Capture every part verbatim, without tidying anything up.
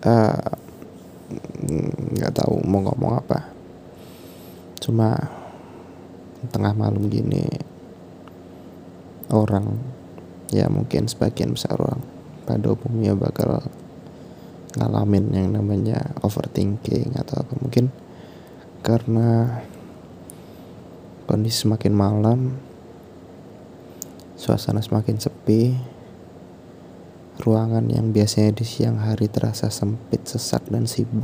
uh, nggak tahu mau ngomong apa. Cuma tengah malam gini, orang, ya mungkin sebagian besar orang pada umumnya bakal ngalamin yang namanya overthinking atau apa. Mungkin karena kondisi semakin malam, suasana semakin sepi, ruangan yang biasanya di siang hari terasa sempit, sesak, dan sibuk,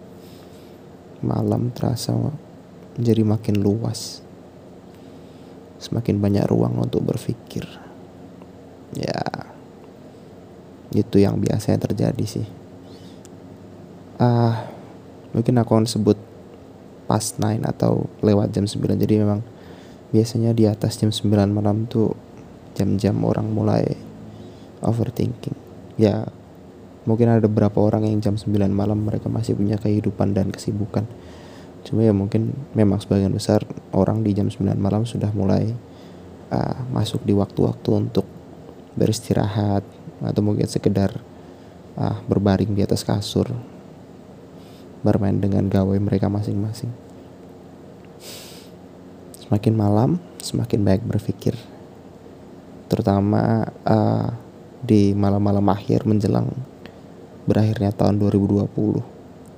malam terasa menjadi makin luas. Semakin banyak ruang untuk berpikir. Ya, itu yang biasanya terjadi sih. Ah, mungkin aku akan sebut past nine atau lewat jam sembilan. Jadi memang biasanya di atas jam sembilan malam tuh jam-jam orang mulai overthinking. Ya, mungkin ada beberapa orang yang jam sembilan malam mereka masih punya kehidupan dan kesibukan. Cuma ya mungkin memang sebagian besar orang di jam sembilan malam sudah mulai uh, masuk di waktu-waktu untuk beristirahat atau mungkin sekedar uh, berbaring di atas kasur, bermain dengan gawai mereka masing-masing. Semakin malam, semakin banyak berpikir. Terutama uh, di malam-malam akhir menjelang berakhirnya tahun dua ribu dua puluh.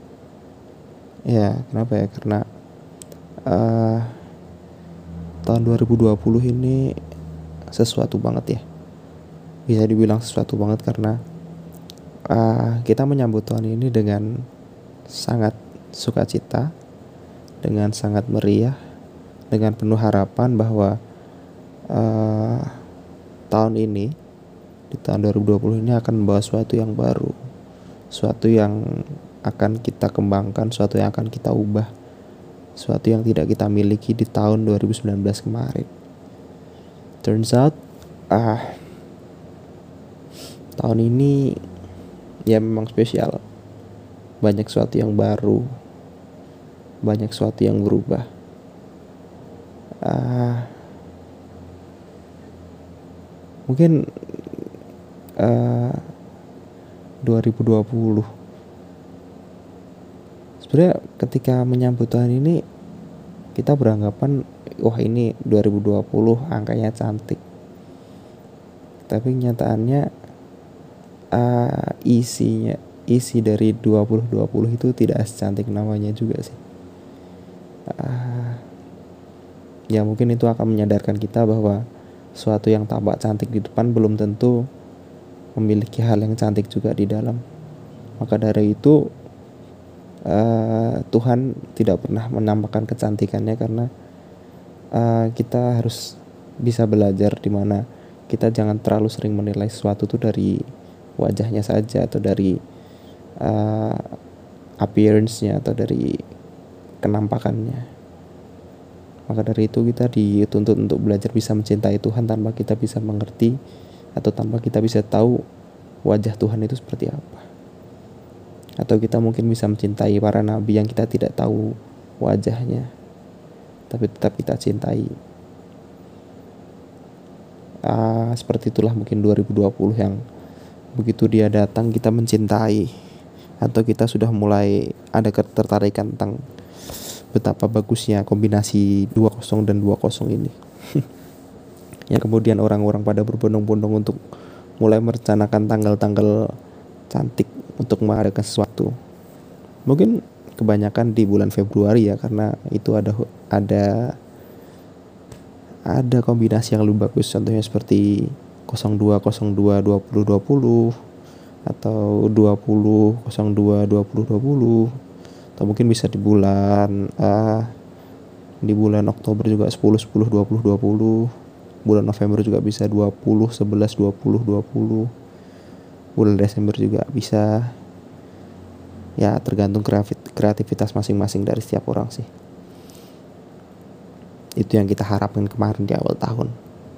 Ya, kenapa ya? Karena uh, tahun dua ribu dua puluh ini sesuatu banget ya. Bisa dibilang sesuatu banget karena uh, kita menyambut tahun ini dengan sangat sukacita, dengan sangat meriah, dengan penuh harapan bahwa uh, tahun ini, di tahun dua ribu dua puluh ini akan membawa sesuatu yang baru, sesuatu yang akan kita kembangkan, sesuatu yang akan kita ubah, sesuatu yang tidak kita miliki di tahun dua ribu sembilan belas kemarin. Turns out ah tahun ini ya memang spesial. Banyak sesuatu yang baru, banyak sesuatu yang berubah. Ah mungkin uh, dua ribu dua puluh sebenarnya ketika menyambut tahun ini kita beranggapan wah ini dua ribu dua puluh angkanya cantik, tapi kenyataannya uh, isinya isi dari dua ribu dua puluh itu tidak secantik namanya juga sih. uh, ya mungkin itu akan menyadarkan kita bahwa suatu yang tampak cantik di depan belum tentu memiliki hal yang cantik juga di dalam. Maka dari itu uh, Tuhan tidak pernah menampakkan kecantikannya karena uh, kita harus bisa belajar di mana kita jangan terlalu sering menilai sesuatu itu dari wajahnya saja atau dari uh, appearance-nya atau dari kenampakannya. Maka dari itu kita dituntut untuk belajar bisa mencintai Tuhan tanpa kita bisa mengerti atau tanpa kita bisa tahu wajah Tuhan itu seperti apa. Atau kita mungkin bisa mencintai para nabi yang kita tidak tahu wajahnya, tapi tetap kita cintai. Ah, seperti itulah mungkin dua ribu dua puluh yang begitu dia datang kita mencintai, atau kita sudah mulai ada ketertarikan tentang betapa bagusnya kombinasi dua nol dan dua nol ini. Ya kemudian orang-orang pada berbondong-bondong untuk mulai merencanakan tanggal-tanggal cantik untuk mengadakan sesuatu. Mungkin kebanyakan di bulan Februari ya, karena itu ada ada ada kombinasi yang lebih bagus. Contohnya seperti nol dua nol dua dua nol dua nol atau dua puluh nol dua dua nol dua nol, atau mungkin bisa di bulan uh, di bulan Oktober juga sepuluh sepuluh dua puluh dua puluh. Bulan November juga bisa dua puluh sebelas dua puluh dua puluh. Bulan Desember juga bisa. Ya tergantung kreativitas masing-masing dari setiap orang sih. Itu yang kita harapkan kemarin di awal tahun.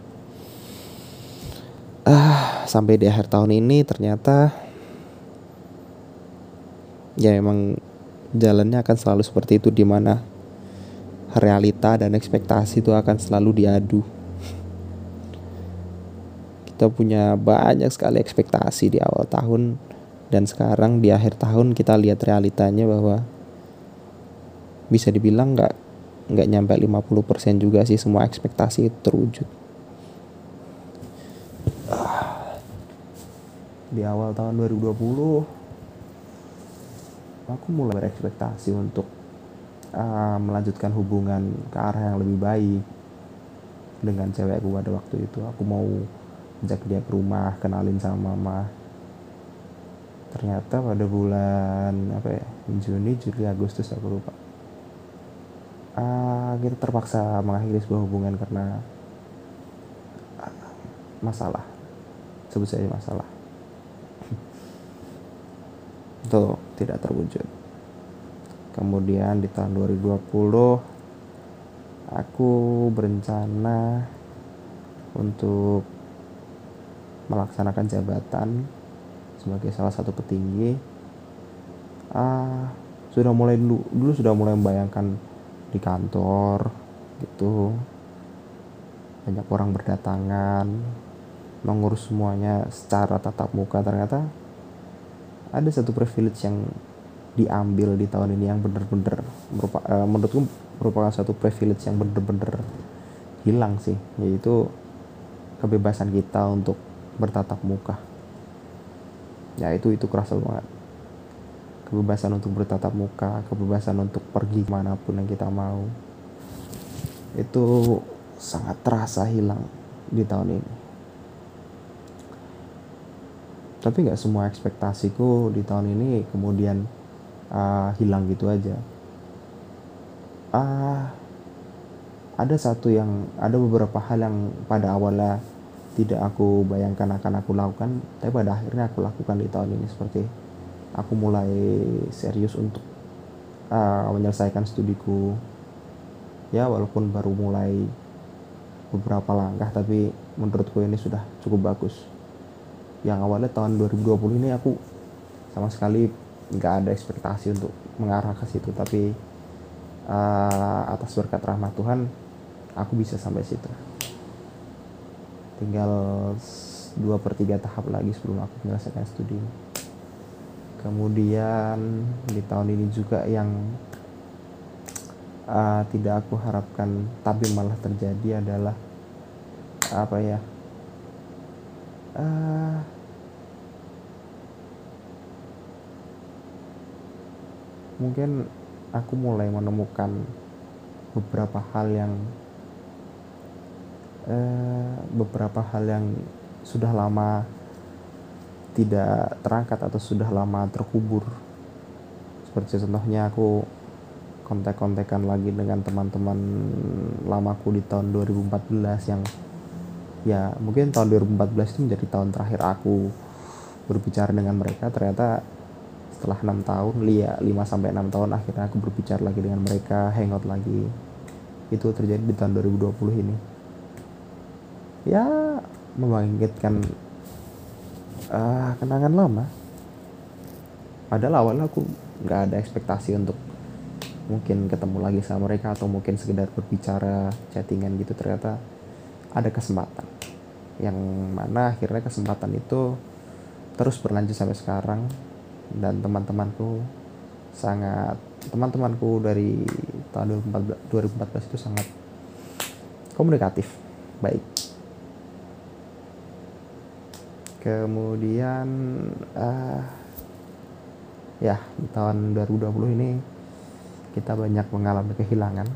Ah, sampai di akhir tahun ini ternyata ya memang jalannya akan selalu seperti itu, di mana realita dan ekspektasi itu akan selalu diadu. Kita punya banyak sekali ekspektasi di awal tahun, Dan sekarang di akhir tahun kita lihat realitanya bahwa bisa dibilang nggak nggak nyampe lima puluh persen juga sih semua ekspektasi itu terwujud. Di awal tahun dua ribu dua puluh aku mulai berekspektasi untuk uh, melanjutkan hubungan ke arah yang lebih baik dengan cewekku pada waktu itu. Aku mau ajak dia ke rumah, kenalin sama mama. Ternyata pada bulan apa ya, Juni, Juli, Agustus aku lupa, uh, kita terpaksa mengakhiri sebuah hubungan karena uh, masalah, sebut saja masalah. Itu tidak terwujud. Kemudian di tahun dua ribu dua puluh aku berencana untuk melaksanakan jabatan sebagai salah satu petinggi. Ah, sudah mulai dulu, dulu sudah mulai membayangkan di kantor gitu, banyak orang berdatangan, mengurus semuanya secara tatap muka. Ternyata ada satu privilege yang diambil di tahun ini yang benar-benar merupakan, uh, menurutku merupakan satu privilege yang benar-benar hilang sih, yaitu kebebasan kita untuk bertatap muka. Ya itu itu kerasa banget. Kebebasan untuk bertatap muka, kebebasan untuk pergi manapun yang kita mau, itu sangat terasa hilang di tahun ini. Tapi nggak semua ekspektasiku di tahun ini kemudian uh, hilang gitu aja. Uh, ada satu yang, ada beberapa hal yang pada awalnya tidak aku bayangkan akan aku lakukan, tapi pada akhirnya aku lakukan di tahun ini. Seperti aku mulai serius untuk uh, menyelesaikan studiku. Ya walaupun baru mulai beberapa langkah, tapi menurutku ini sudah cukup bagus. Yang awalnya tahun dua ribu dua puluh ini aku sama sekali nggak ada ekspektasi untuk mengarah ke situ, tapi uh, atas berkat rahmat Tuhan aku bisa sampai situ. Tinggal dua per tiga tahap lagi sebelum aku menyelesaikan studi. Kemudian di tahun ini juga yang uh, tidak aku harapkan tapi malah terjadi adalah apa ya, uh, mungkin aku mulai menemukan beberapa hal yang uh, beberapa hal yang sudah lama tidak terangkat atau sudah lama terkubur. Seperti contohnya aku kontak-kontakan lagi dengan teman-teman lamaku di tahun dua ribu empat belas, yang ya mungkin tahun dua ribu empat belas itu menjadi tahun terakhir aku berbicara dengan mereka. Ternyata setelah enam tahun, ya lima sampai enam tahun, akhirnya aku berbicara lagi dengan mereka, hangout lagi. Itu terjadi di tahun dua ribu dua puluh ini. Ya membangkitkan uh, kenangan lama. Padahal awalnya aku nggak ada ekspektasi untuk mungkin ketemu lagi sama mereka atau mungkin sekedar berbicara, chattingan gitu. Ternyata ada kesempatan, yang mana akhirnya kesempatan itu terus berlanjut sampai sekarang. Dan teman-temanku sangat teman-temanku dari tahun dua ribu empat belas itu sangat komunikatif, baik. Kemudian uh, ya di tahun dua ribu dua puluh ini kita banyak mengalami kehilangan.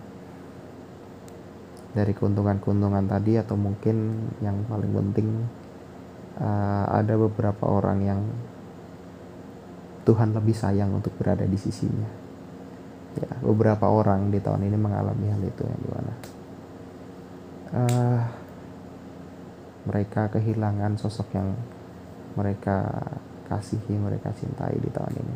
Dari keuntungan-keuntungan tadi, atau mungkin yang paling penting, uh, ada beberapa orang yang Tuhan lebih sayang untuk berada di sisinya. Ya, beberapa orang di tahun ini mengalami hal itu, yang dimana uh, mereka kehilangan sosok yang mereka kasihi, mereka cintai di tahun ini.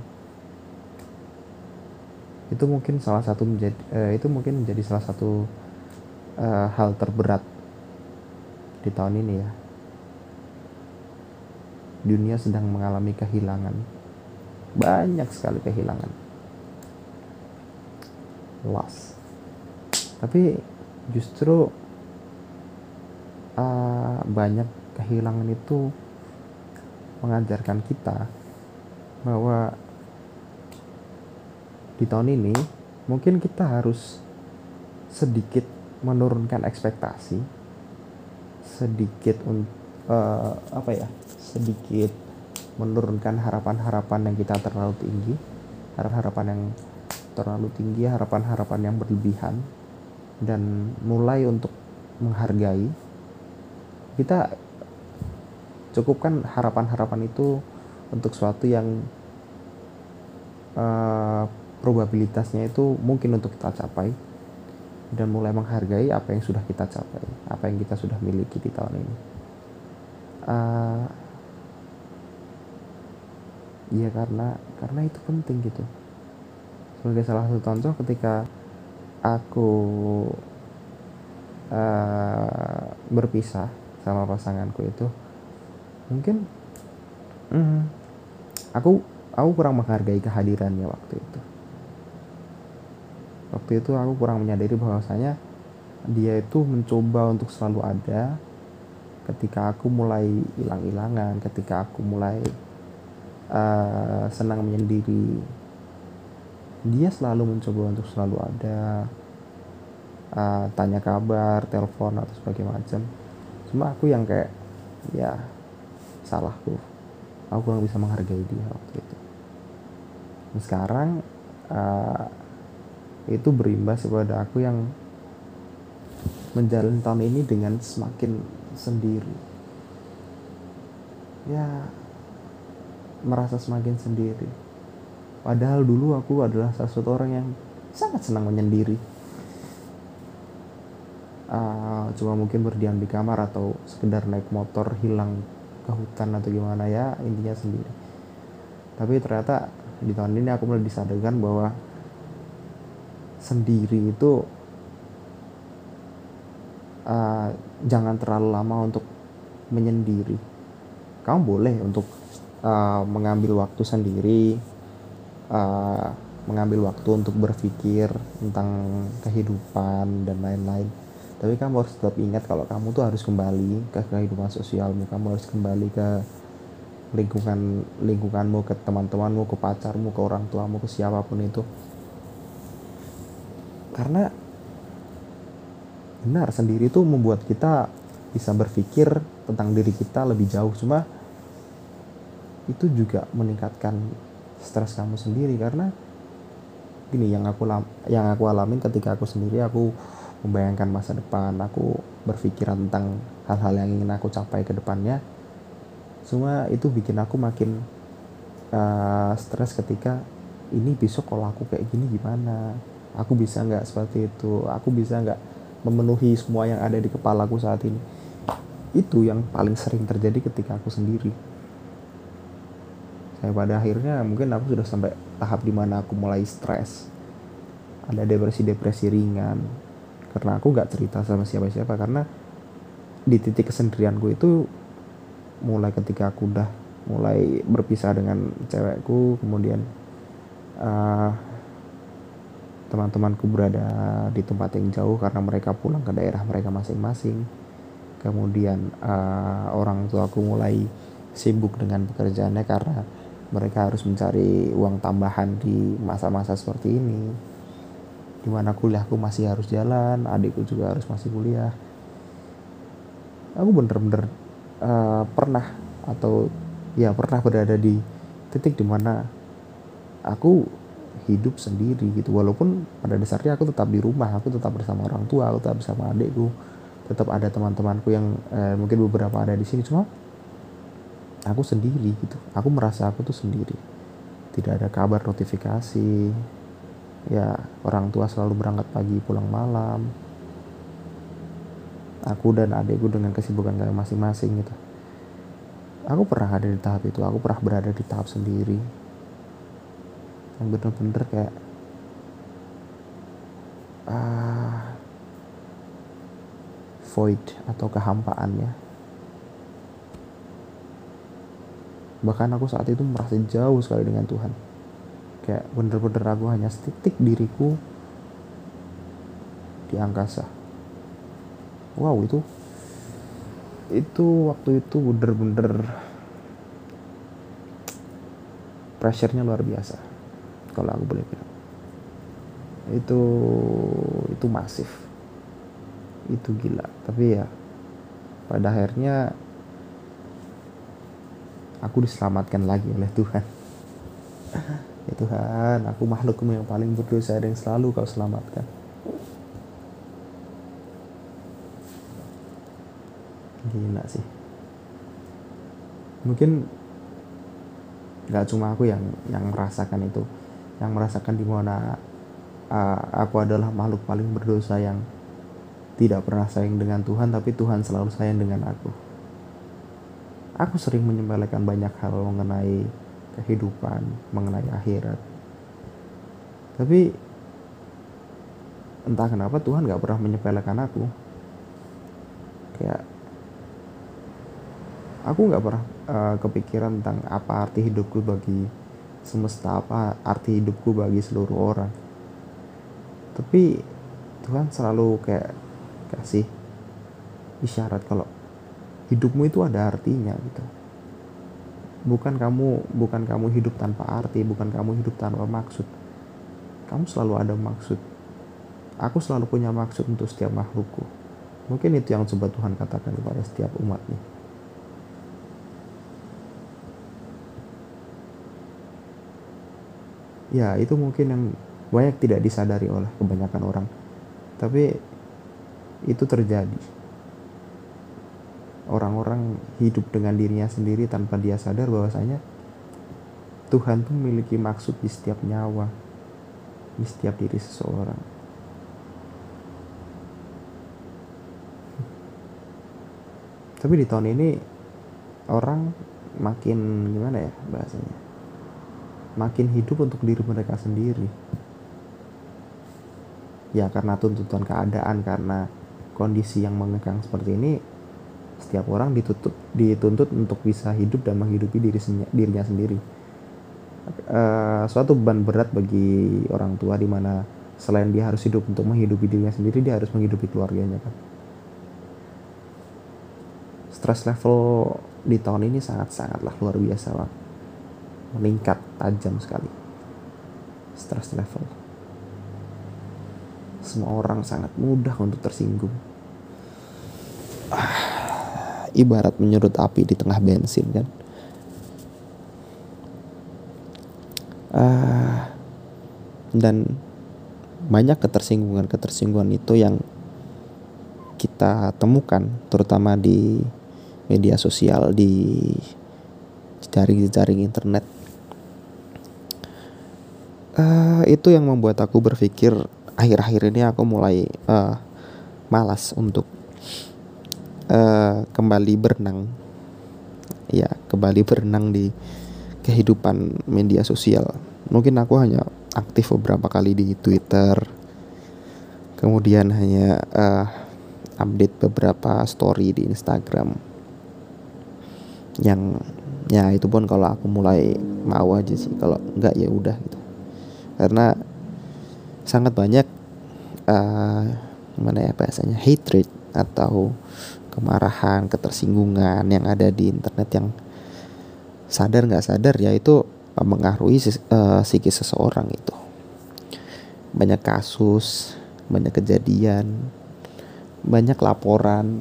Itu mungkin salah satu menjadi uh, itu mungkin menjadi salah satu uh, hal terberat di tahun ini ya. Dunia sedang mengalami kehilangan, banyak sekali kehilangan, loss. Tapi justru uh, banyak kehilangan itu mengajarkan kita bahwa di tahun ini mungkin kita harus sedikit menurunkan ekspektasi, sedikit uh, apa ya sedikit menurunkan harapan-harapan yang kita terlalu tinggi, harapan-harapan yang terlalu tinggi, harapan-harapan yang berlebihan, dan mulai untuk menghargai. Kita cukupkan harapan-harapan itu untuk suatu yang uh, probabilitasnya itu mungkin untuk kita capai, dan mulai menghargai apa yang sudah kita capai, apa yang kita sudah miliki di tahun ini. Uh, Iya karena karena itu penting gitu. Sebagai salah satu contoh, ketika aku uh, berpisah sama pasanganku itu, mungkin mm, aku aku kurang menghargai kehadirannya waktu itu. Waktu itu aku kurang menyadari bahwasanya dia itu mencoba untuk selalu ada ketika aku mulai hilang-hilangan, ketika aku mulai Uh, senang menyendiri. Dia selalu mencoba untuk selalu ada, uh, tanya kabar, telepon atau sebagainya macam. Cuma aku yang kayak ya salahku, aku kurang bisa menghargai dia waktu itu. Dan sekarang uh, itu berimbas kepada aku yang menjalani tahun ini dengan semakin sendiri, ya merasa semakin sendiri. Padahal dulu aku adalah salah satu orang yang sangat senang menyendiri. Uh, cuma mungkin berdiam di kamar atau sekedar naik motor hilang ke hutan atau gimana, ya intinya sendiri. Tapi ternyata di tahun ini aku mulai disadarkan bahwa sendiri itu uh, jangan terlalu lama untuk menyendiri. Kamu boleh untuk Uh, mengambil waktu sendiri, uh, mengambil waktu untuk berpikir tentang kehidupan dan lain-lain. Tapi kamu harus tetap ingat kalau kamu tuh harus kembali ke kehidupan sosialmu, kamu harus kembali ke lingkungan lingkunganmu, ke teman-temanmu, ke pacarmu, ke orang tuamu, ke siapapun itu. Karena benar, sendiri tuh membuat kita bisa berpikir tentang diri kita lebih jauh. Cuma itu juga meningkatkan stres kamu sendiri, karena gini, yang aku yang aku alamin ketika aku sendiri, aku membayangkan masa depan, aku berpikiran tentang hal-hal yang ingin aku capai ke depannya. Semua itu bikin aku makin uh, stres ketika ini besok kalau aku kayak gini gimana, aku bisa nggak seperti itu, aku bisa nggak memenuhi semua yang ada di kepalaku saat ini. Itu yang paling sering terjadi ketika aku sendiri. Saya pada akhirnya mungkin aku sudah sampai tahap dimana aku mulai stres, ada depresi-depresi ringan, karena aku gak cerita sama siapa-siapa. Karena di titik kesendirianku itu mulai ketika aku udah mulai berpisah dengan cewekku, kemudian uh, teman-temanku berada di tempat yang jauh karena mereka pulang ke daerah mereka masing-masing. Kemudian uh, orang tuaku mulai sibuk dengan pekerjaannya karena mereka harus mencari uang tambahan di masa-masa seperti ini, dimana kuliahku masih harus jalan, adikku juga harus masih kuliah. Aku bener-bener uh, pernah atau ya pernah berada di titik dimana aku hidup sendiri gitu. Walaupun pada dasarnya aku tetap di rumah, aku tetap bersama orang tua, aku tetap bersama adikku, tetap ada teman-temanku yang eh, mungkin beberapa ada di sini. Cuma aku sendiri gitu, aku merasa aku tuh sendiri, tidak ada kabar, notifikasi, ya orang tua selalu berangkat pagi pulang malam, aku dan adikku dengan kesibukan kami masing-masing gitu. Aku pernah ada di tahap itu, aku pernah berada di tahap sendiri yang bener-bener kayak ah, void atau kehampaannya. Bahkan aku saat itu merasa jauh sekali dengan Tuhan, kayak bener-bener aku hanya setitik diriku di angkasa. Wow, itu itu waktu itu bener-bener pressure-nya luar biasa kalau aku boleh bilang. Itu itu masif, itu gila. Tapi ya pada akhirnya aku diselamatkan lagi oleh Tuhan. Ya Tuhan, aku makhlukmu yang paling berdosa dan selalu kau selamatkan. Gila sih. Mungkin nggak cuma aku yang yang merasakan itu, yang merasakan dimana uh, aku adalah makhluk paling berdosa yang tidak pernah sayang dengan Tuhan, tapi Tuhan selalu sayang dengan aku. Aku sering menyepelekan banyak hal mengenai kehidupan, mengenai akhirat. Tapi entah kenapa Tuhan gak pernah menyepelekan aku. Kayak aku gak pernah uh, kepikiran tentang apa arti hidupku bagi semesta, apa arti hidupku bagi seluruh orang. Tapi Tuhan selalu kayak kasih isyarat kalau hidupmu itu ada artinya gitu. Bukan kamu bukan kamu hidup tanpa arti, bukan kamu hidup tanpa maksud. Kamu selalu ada maksud. Aku selalu punya maksud untuk setiap makhlukku. Mungkin itu yang coba Tuhan katakan kepada setiap umatnya. Ya, itu mungkin yang banyak tidak disadari oleh kebanyakan orang. Tapi itu terjadi. Orang-orang hidup dengan dirinya sendiri tanpa dia sadar bahwasanya Tuhan tuh memiliki maksud di setiap nyawa, di setiap diri seseorang. Tapi di tahun ini orang makin gimana ya bahasanya, makin hidup untuk diri mereka sendiri. Ya karena tuntutan keadaan, karena kondisi yang mengekang seperti ini, setiap orang ditutup, dituntut untuk bisa hidup dan menghidupi diri dirinya sendiri. Uh, suatu beban berat bagi orang tua, di mana selain dia harus hidup untuk menghidupi dirinya sendiri, dia harus menghidupi keluarganya kan. Stress level di tahun ini sangat-sangatlah luar biasa, Bang. Meningkat tajam sekali stress level. Semua orang sangat mudah untuk tersinggung. Ah. Ibarat menyerut api di tengah bensin kan. Uh, dan banyak ketersinggungan-ketersinggungan itu yang kita temukan terutama di media sosial, di jaring-jaring internet. Uh, itu yang membuat aku berpikir akhir-akhir ini aku mulai uh, malas untuk Uh, kembali berenang, ya kembali berenang di kehidupan media sosial. Mungkin aku hanya aktif beberapa kali di Twitter, kemudian hanya uh, update beberapa story di Instagram. Yang ya itu pun kalau aku mulai mau aja sih, kalau enggak ya udah gitu. Karena sangat banyak uh, mana ya bahasanya, hatred atau kemarahan, ketersinggungan yang ada di internet yang sadar nggak sadar ya itu mempengaruhi uh, psikis seseorang itu. Banyak kasus, banyak kejadian, banyak laporan.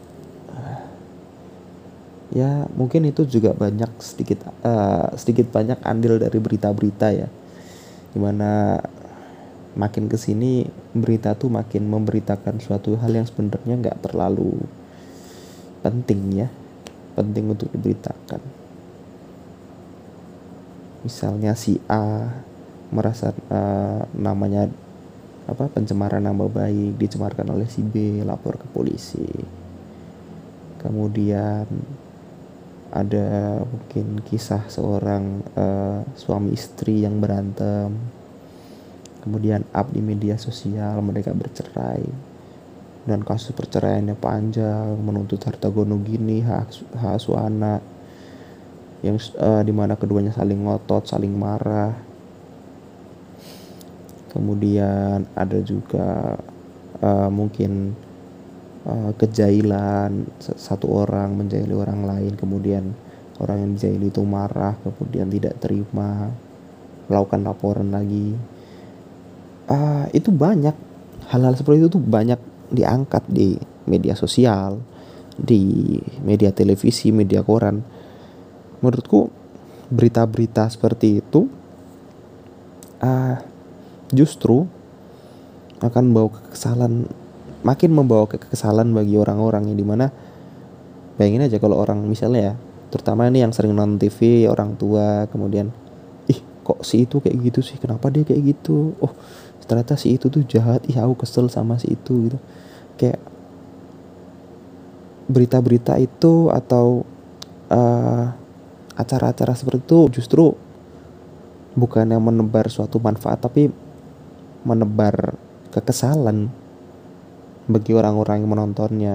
Ya mungkin itu juga banyak sedikit uh, sedikit banyak andil dari berita-berita ya, dimana makin kesini berita tuh makin memberitakan suatu hal yang sebenarnya nggak terlalu penting ya, penting untuk diberitakan. Misalnya si A merasa uh, namanya apa pencemaran nama baik dicemarkan oleh si B, lapor ke polisi. Kemudian ada mungkin kisah seorang uh, suami istri yang berantem, kemudian up di media sosial mereka bercerai. Dan kasus perceraiannya panjang, menuntut harta gono gini, hak, hak asuh anak, yang uh, dimana keduanya saling ngotot, saling marah. Kemudian ada juga uh, mungkin uh, kejailan, satu orang menjaili orang lain, kemudian orang yang dijahili itu marah, kemudian tidak terima, melakukan laporan lagi. Uh, itu banyak hal-hal seperti itu tuh banyak diangkat di media sosial, di media televisi, media koran. Menurutku berita-berita seperti itu uh, justru akan membawa kekesalan, makin membawa kekesalan bagi orang-orang yang dimana bayangin aja kalau orang misalnya ya, terutama ini yang sering nonton T V, orang tua, kemudian ih kok si itu kayak gitu sih, kenapa dia kayak gitu, oh ternyata si itu tuh jahat, ih aku kesel sama si itu gitu. Kayak berita-berita itu atau uh, acara-acara seperti itu justru bukan yang menebar suatu manfaat, tapi menebar kekesalan bagi orang-orang yang menontonnya.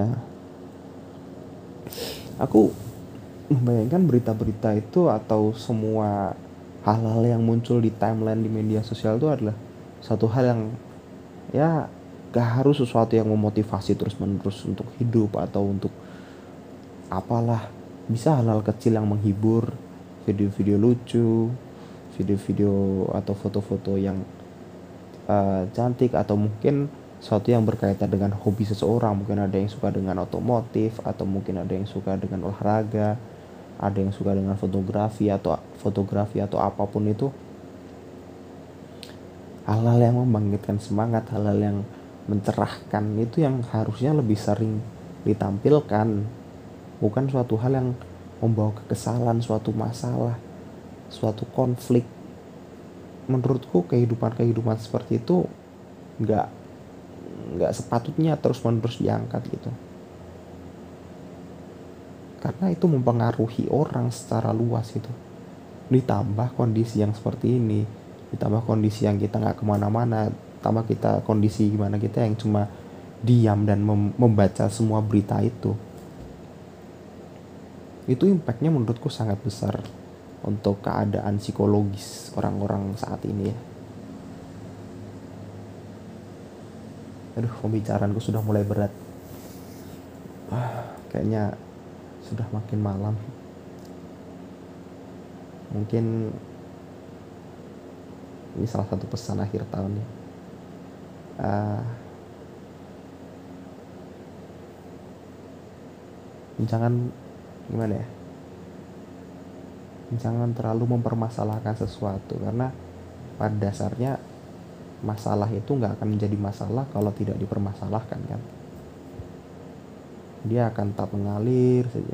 Aku membayangkan berita-berita itu atau semua hal-hal yang muncul di timeline di media sosial itu adalah satu hal yang ya gak harus sesuatu yang memotivasi terus-menerus untuk hidup atau untuk apalah. Bisa hal-hal kecil yang menghibur, video-video lucu, video-video atau foto-foto yang uh, cantik, atau mungkin sesuatu yang berkaitan dengan hobi seseorang. Mungkin ada yang suka dengan otomotif, atau mungkin ada yang suka dengan olahraga, ada yang suka dengan fotografi atau fotografi atau apapun itu. Hal-hal yang membangkitkan semangat, hal-hal yang mencerahkan itu yang harusnya lebih sering ditampilkan, bukan suatu hal yang membawa kekesalan, suatu masalah, suatu konflik. Menurutku kehidupan-kehidupan seperti itu nggak nggak sepatutnya terus-menerus diangkat gitu, karena itu mempengaruhi orang secara luas gitu. Ditambah kondisi yang seperti ini, ditambah kondisi yang kita nggak kemana-mana, tambah kita kondisi gimana kita yang cuma diam dan mem- membaca semua berita itu. Itu impactnya menurutku sangat besar untuk keadaan psikologis orang-orang saat ini ya. Aduh, pembicaraanku sudah mulai berat. Ah, kayaknya sudah makin malam. Mungkin ini salah satu pesan akhir tahun ya. Uh, jangan gimana ya? Jangan terlalu mempermasalahkan sesuatu, karena pada dasarnya masalah itu nggak akan menjadi masalah kalau tidak dipermasalahkan kan. Dia akan tetap mengalir saja.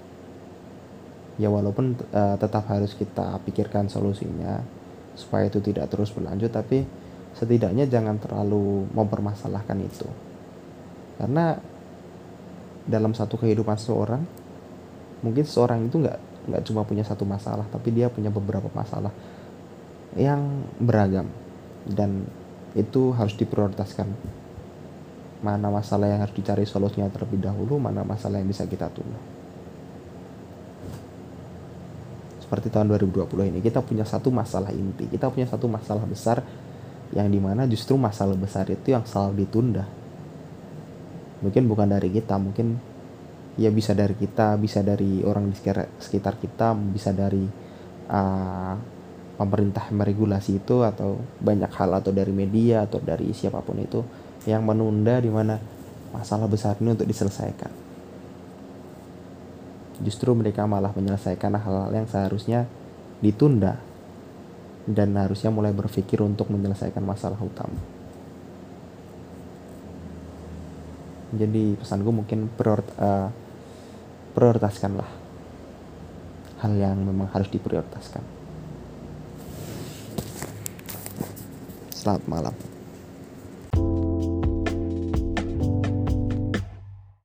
Ya walaupun uh, tetap harus kita pikirkan solusinya supaya itu tidak terus berlanjut, tapi setidaknya jangan terlalu mempermasalahkan itu. Karena dalam satu kehidupan seorang, mungkin seorang itu nggak nggak cuma punya satu masalah, tapi dia punya beberapa masalah yang beragam, dan itu harus diprioritaskan. Mana masalah yang harus dicari solusinya terlebih dahulu, mana masalah yang bisa kita tunda. Seperti tahun dua ribu dua puluh ini, kita punya satu masalah inti, kita punya satu masalah besar, yang dimana justru masalah besar itu yang selalu ditunda. Mungkin bukan dari kita, mungkin ya bisa dari kita, bisa dari orang di sekitar kita, bisa dari uh, pemerintah meregulasi itu, atau banyak hal, atau dari media, atau dari siapapun itu yang menunda di mana masalah besar ini untuk diselesaikan. Justru mereka malah menyelesaikan hal-hal yang seharusnya ditunda dan harusnya mulai berpikir untuk menyelesaikan masalah utama. Jadi pesanku mungkin prior, uh, prioritaskanlah hal yang memang harus diprioritaskan. Selamat malam.